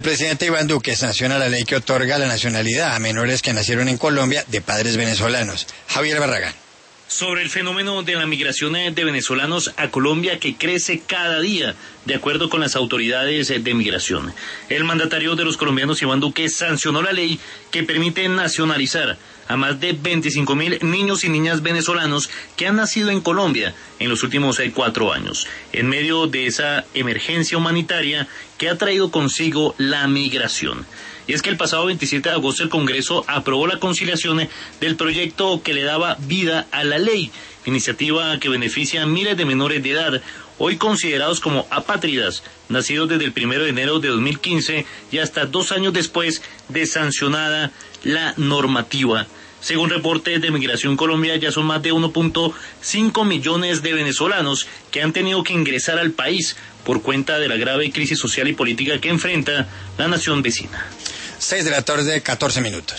El presidente Iván Duque sanciona la ley que otorga la nacionalidad a menores que nacieron en Colombia de padres venezolanos. Javier Barragán. Sobre el fenómeno de la migración de venezolanos a Colombia que crece cada día, de acuerdo con las autoridades de migración. El mandatario de los colombianos, Iván Duque, sancionó la ley que permite nacionalizar a más de 25.000 niños y niñas venezolanos que han nacido en Colombia en los últimos 4 años, en medio de esa emergencia humanitaria que ha traído consigo la migración. Y es que el pasado 27 de agosto el Congreso aprobó la conciliación del proyecto que le daba vida a la ley, iniciativa que beneficia a miles de menores de edad, hoy considerados como apátridas, nacidos desde el 1 de enero de 2015 y hasta 2 años después de sancionada la normativa. Según reportes de Migración Colombia, ya son más de 1.5 millones de venezolanos que han tenido que ingresar al país por cuenta de la grave crisis social y política que enfrenta la nación vecina. 6 de la tarde, 14 minutos.